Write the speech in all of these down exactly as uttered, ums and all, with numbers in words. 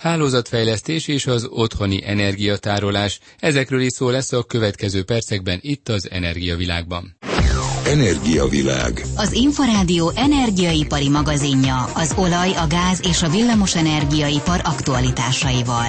Hálózatfejlesztés és az otthoni energiatárolás. Ezekről is szó lesz a következő percekben itt az Energiavilágban. Energiavilág. Az Inforádió energiaipari magazinja az olaj, a gáz és a villamos energiaipar aktualitásaival.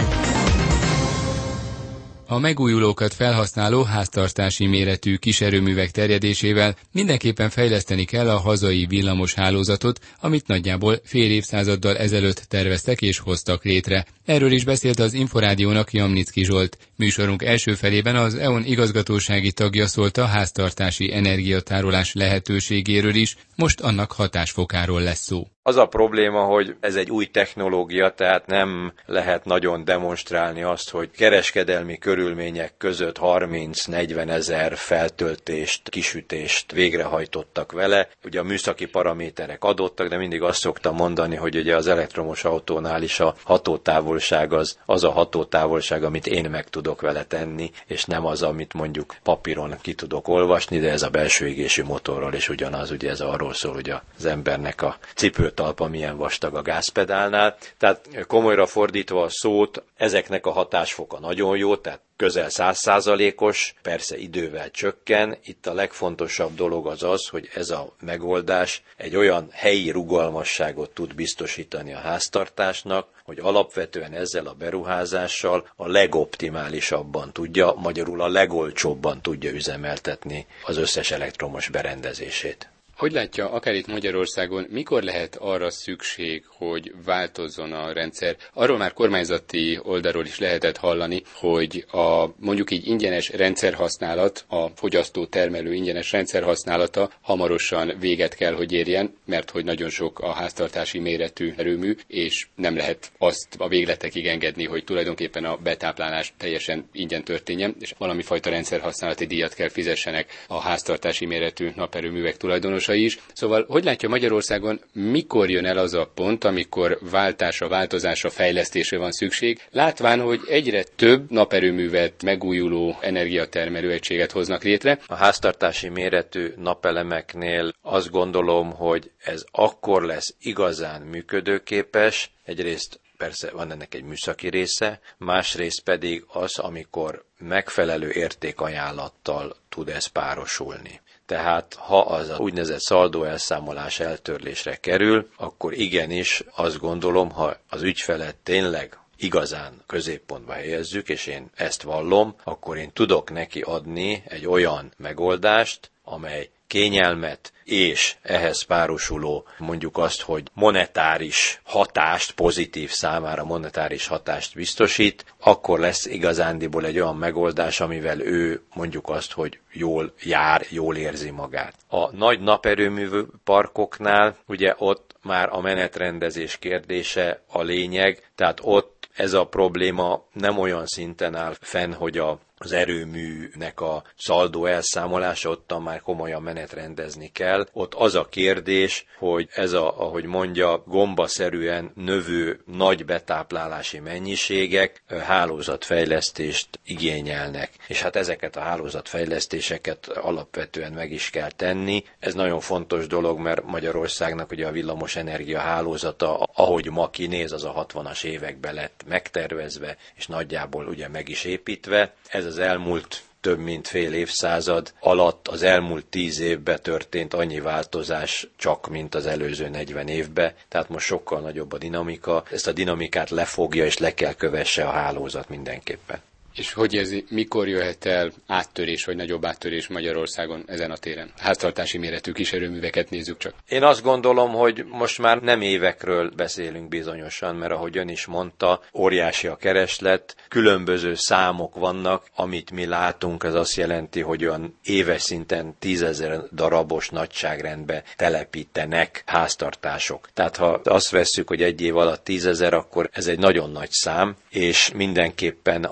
A megújulókat felhasználó háztartási méretű kiserőművek terjedésével mindenképpen fejleszteni kell a hazai villamos hálózatot, amit nagyjából fél évszázaddal ezelőtt terveztek és hoztak létre. Erről is beszélt az Inforádiónak Jamnicki Zsolt. Műsorunk első felében az é o en igazgatósági tagja szólt a háztartási energiatárolás lehetőségéről is, most annak hatásfokáról lesz szó. Az a probléma, hogy ez egy új technológia, tehát nem lehet nagyon demonstrálni azt, hogy kereskedelmi körülmények között harminc-negyven ezer feltöltést, kisütést végrehajtottak vele. Ugye a műszaki paraméterek adottak, de mindig azt szoktam mondani, hogy ugye az elektromos autónál is a hatótávolság az, az a hatótávolság, amit én meg tudok vele tenni, és nem az, amit mondjuk papíron ki tudok olvasni, de ez a belső égésű motorral is ugyanaz, ugye ez arról szól, hogy az embernek a cipő talpa milyen vastag a gázpedálnál. Tehát komolyra fordítva a szót, ezeknek a hatásfoka nagyon jó, tehát közel száz százalékos, persze idővel csökken. Itt a legfontosabb dolog az az, hogy ez a megoldás egy olyan helyi rugalmasságot tud biztosítani a háztartásnak, hogy alapvetően ezzel a beruházással a legoptimálisabban tudja, magyarul a legolcsóbban tudja üzemeltetni az összes elektromos berendezését. Hogy látja, akár itt Magyarországon, mikor lehet arra szükség, hogy változzon a rendszer? Arról már kormányzati oldalról is lehetett hallani, hogy a mondjuk így ingyenes rendszerhasználat, a fogyasztó-termelő ingyenes rendszerhasználata hamarosan véget kell, hogy érjen, mert hogy nagyon sok a háztartási méretű erőmű, és nem lehet azt a végletekig engedni, hogy tulajdonképpen a betáplálás teljesen ingyen történjen, és valami fajta rendszerhasználati díjat kell fizessenek a háztartási méretű naperőművek tulajdonosai is. Szóval, hogy látja Magyarországon, mikor jön el az a pont, amikor váltásra, változásra, fejlesztésre van szükség, látván, hogy egyre több naperőművet, megújuló energiatermelő egységet hoznak létre. A háztartási méretű napelemeknél azt gondolom, hogy ez akkor lesz igazán működőképes, egyrészt persze van ennek egy műszaki része, másrészt pedig az, amikor megfelelő értékajánlattal tud ez párosulni. Tehát ha az a úgynevezett szaldóelszámolás eltörlésre kerül, akkor igenis azt gondolom, ha az ügyfelet tényleg igazán középpontba helyezzük, és én ezt vallom, akkor én tudok neki adni egy olyan megoldást, amely kényelmet és ehhez párosuló mondjuk azt, hogy monetáris hatást, pozitív számára monetáris hatást biztosít, akkor lesz igazándiból egy olyan megoldás, amivel ő mondjuk azt, hogy jól jár, jól érzi magát. A nagy naperőmű parkoknál ugye ott már a menetrendezés kérdése a lényeg, tehát ott ez a probléma nem olyan szinten áll fenn, hogy a az erőműnek a szaldó elszámolása, ottan már komolyan menetrendezni kell. Ott az a kérdés, hogy ez a, ahogy mondja, gombaszerűen növő nagy betáplálási mennyiségek hálózatfejlesztést igényelnek. És hát ezeket a hálózatfejlesztéseket alapvetően meg is kell tenni. Ez nagyon fontos dolog, mert Magyarországnak ugye a villamos energia hálózata, ahogy ma kinéz, az a hatvanas években lett megtervezve, és nagyjából ugye meg is építve. Ez az elmúlt több mint fél évszázad alatt az elmúlt tíz évben történt annyi változás csak, mint az előző negyven évben, tehát most sokkal nagyobb a dinamika. Ezt a dinamikát lefogja és le kell kövesse a hálózat mindenképpen. És hogy érzi, mikor jöhet el áttörés, vagy nagyobb áttörés Magyarországon ezen a téren? Háztartási méretű kiserőműveket nézzük csak. Én azt gondolom, hogy most már nem évekről beszélünk bizonyosan, mert ahogy ön is mondta, óriási a kereslet, különböző számok vannak, amit mi látunk, ez azt jelenti, hogy olyan éves szinten tízezer darabos nagyságrendbe telepítenek háztartások. Tehát ha azt vesszük, hogy egy év alatt tízezer, akkor ez egy nagyon nagy szám, és mindenképpen az érték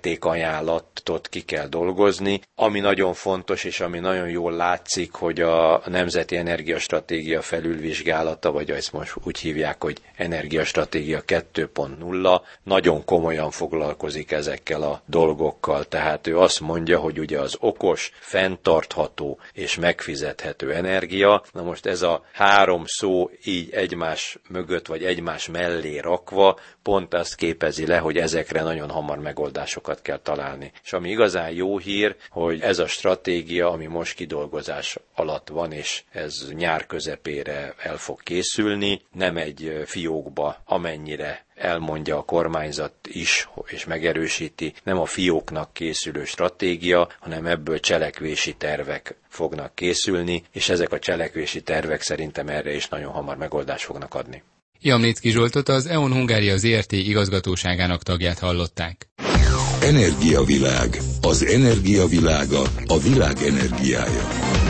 értékajánlatot ki kell dolgozni. Ami nagyon fontos, és ami nagyon jól látszik, hogy a Nemzeti Energiastratégia felülvizsgálata, vagy ezt most úgy hívják, hogy Energiastratégia kettő pont nulla, nagyon komolyan foglalkozik ezekkel a dolgokkal. Tehát ő azt mondja, hogy ugye az okos, fenntartható és megfizethető energia, na most ez a három szó így egymás mögött, vagy egymás mellé rakva, pont azt képezi le, hogy ezekre nagyon hamar megoldásokat kell találni. És ami igazán jó hír, hogy ez a stratégia, ami most kidolgozás alatt van, és ez nyár közepére el fog készülni, nem egy fiókba, amennyire elmondja a kormányzat is, és megerősíti, nem a fióknak készülő stratégia, hanem ebből cselekvési tervek fognak készülni, és ezek a cselekvési tervek szerintem erre is nagyon hamar megoldást fognak adni. Jamnicki Zsoltot, az e on Hungária Zrt. Igazgatóságának tagját hallották. Energiavilág. Az energia világa, a világ energiája.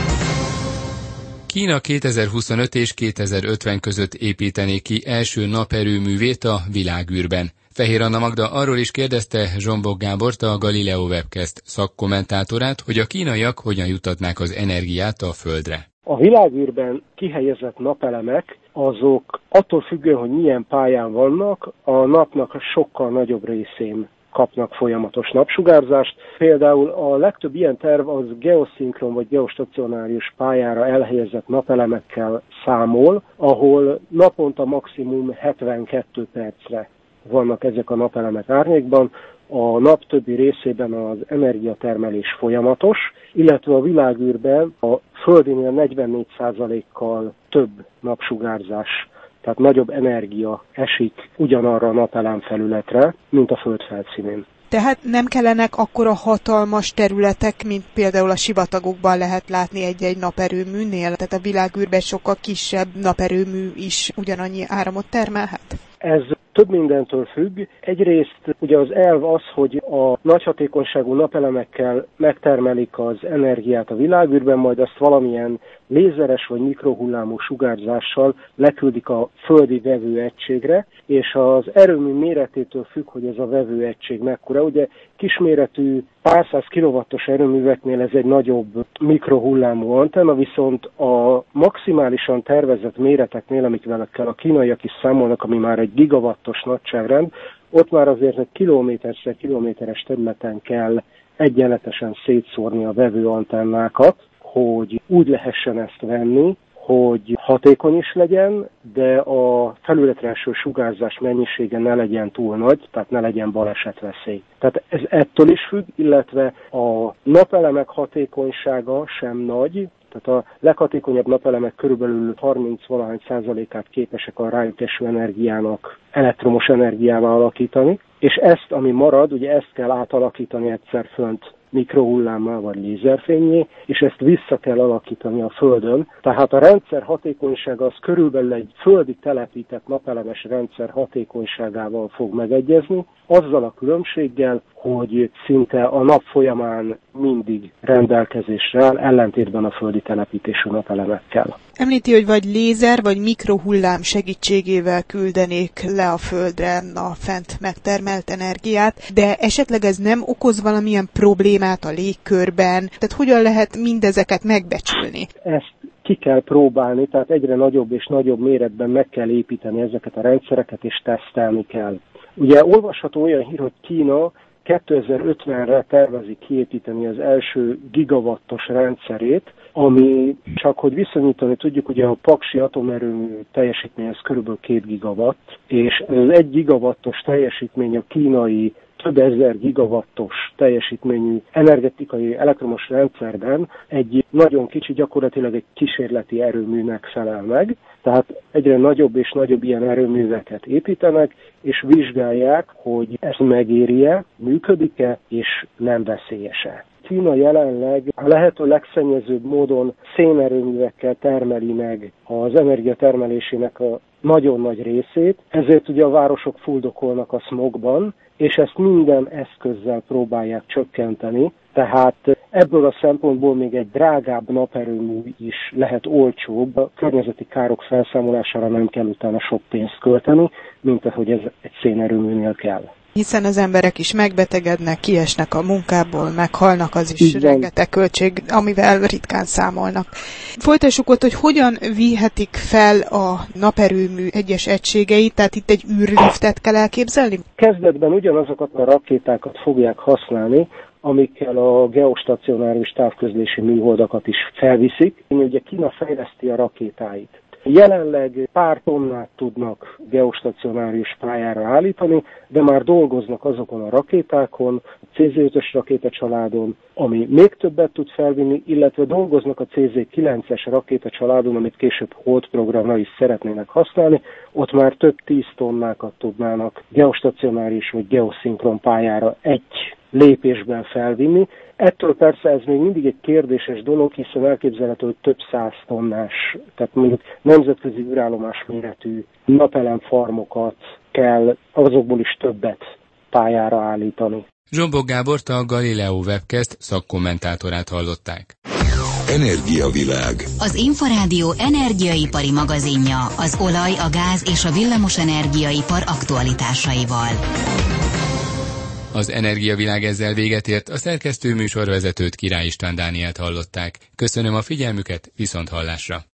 Kína kétezer-huszonöt és kétezer-ötven között építené ki első naperőművét a világűrben. Fehér Anna Magda arról is kérdezte Zsombor Gábort, a Galileo Webcast szakkommentátorát, hogy a kínaiak hogyan juttatnák az energiát a Földre. A világűrben kihelyezett napelemek azok attól függően, hogy milyen pályán vannak, a napnak a sokkal nagyobb részén kapnak folyamatos napsugárzást. Például a legtöbb ilyen terv az geoszinkron vagy geostacionárius pályára elhelyezett napelemekkel számol, ahol naponta maximum hetvenkettő percre vannak ezek a napelemek árnyékban. A nap többi részében az energiatermelés folyamatos, illetve a világűrben a Földinél negyvennégy százalékkal több napsugárzás, tehát nagyobb energia esik ugyanarra a napelem felületre, mint a Föld felszínén. Tehát nem kellenek akkora hatalmas területek, mint például a sivatagokban lehet látni egy-egy naperőműnél? Tehát a világűrben sokkal kisebb naperőmű is ugyanannyi áramot termelhet? Ez több mindentől függ. Egyrészt ugye az elv az, hogy a nagy hatékonyságú napelemekkel megtermelik az energiát a világűrben, majd azt valamilyen lézeres vagy mikrohullámú sugárzással leküldik a földi vevőegységre, és az erőmű méretétől függ, hogy ez a vevőegység mekkora. Ugye kisméretű pár száz kilowattos erőműveknél ez egy nagyobb mikrohullámú antenna, viszont a maximálisan tervezett méreteknél, amikkel a kínaiak is számolnak, ami már egy gigawattos nagyságrend, ott már azért egy kilométerszer kilométeres területen kell egyenletesen szétszórni a vevőantennákat, hogy úgy lehessen ezt venni, hogy hatékony is legyen, de a felületre eső sugárzás mennyisége ne legyen túl nagy, tehát ne legyen balesetveszély. Tehát ez ettől is függ, illetve a napelemek hatékonysága sem nagy, tehát a leghatékonyabb napelemek körülbelül harminc-valahány százalékát képesek a rájuk eső energiának elektromos energiává alakítani, és ezt, ami marad, ugye ezt kell átalakítani egyszer fönt mikrohullámmal vagy lézerfénnyé, és ezt vissza kell alakítani a Földön. Tehát a rendszer hatékonysága az körülbelül egy földi telepített napelemes rendszer hatékonyságával fog megegyezni, azzal a különbséggel, hogy szinte a nap folyamán mindig rendelkezésre áll, ellentétben a földi telepítésű napelemekkel. Említi, hogy vagy lézer, vagy mikrohullám segítségével küldenék le a Földre a fent megtermelt energiát, de esetleg ez nem okoz valamilyen problémát a légkörben? Tehát hogyan lehet mindezeket megbecsülni? Ezt ki kell próbálni, tehát egyre nagyobb és nagyobb méretben meg kell építeni ezeket a rendszereket, és tesztelni kell. Ugye olvasható olyan hír, hogy Kína kétezer-ötvenre tervezi kiépíteni az első gigawattos rendszerét, ami csak hogy viszonyítani tudjuk, ugye a paksi atomerőmű teljesítmény az körülbelül két gigawatt, és az egy gigawattos teljesítmény a kínai több ezer gigawattos teljesítményű energetikai elektromos rendszerben egy nagyon kicsi, gyakorlatilag egy kísérleti erőműnek felel meg. Tehát egyre nagyobb és nagyobb ilyen erőműveket építenek, és vizsgálják, hogy ez megéri-e, működik-e, és nem veszélyes-e. Kína jelenleg a lehető legszennyezőbb módon szénerőművekkel termeli meg az energiatermelésének a nagyon nagy részét, ezért ugye a városok fuldokolnak a smogban, és ezt minden eszközzel próbálják csökkenteni, tehát ebből a szempontból még egy drágább naperőmű is lehet olcsóbb, a környezeti károk felszámolására nem kell utána sok pénzt költeni, mint ahogy ez egy szénerőműnél kell. Hiszen az emberek is megbetegednek, kiesnek a munkából, meghalnak, az is Igen. rengeteg költség, amivel ritkán számolnak. Folytassuk ott, hogy hogyan vihetik fel a naperőmű egyes egységeit, tehát itt egy űrliftet kell elképzelni? Kezdetben ugyanazokat a rakétákat fogják használni, amikkel a geostacionárius távközlési műholdakat is felviszik. Ugye Kína fejleszti a rakétáit. Jelenleg pár tonnát tudnak geostacionárius pályára állítani, de már dolgoznak azokon a rakétákon, a cé zé ötös rakétacsaládon, ami még többet tud felvinni, illetve dolgoznak a cé zé kilences rakétacsaládon, amit később holdprogramra is szeretnének használni, ott már több tíz tonnákat tudnának geostacionárius vagy geoszinkron pályára egy lépésben felvinni. Ettől persze ez még mindig egy kérdéses dolog, hiszen elképzelhető, hogy több száz tonnás, tehát mondjuk nemzetközi űrállomás méretű napelemfarmokat kell azokból is többet pályára állítani. Zsombor Gábort, a Galileo Webcast szakkommentátorát hallották. Energiavilág. Az Inforádió energiaipari magazinja az olaj, a gáz és a villamos energiaipar aktualitásaival. Az Energiavilág ezzel véget ért, a szerkesztő műsorvezetőt, Király István Dánielt hallották. Köszönöm a figyelmüket, viszont hallásra!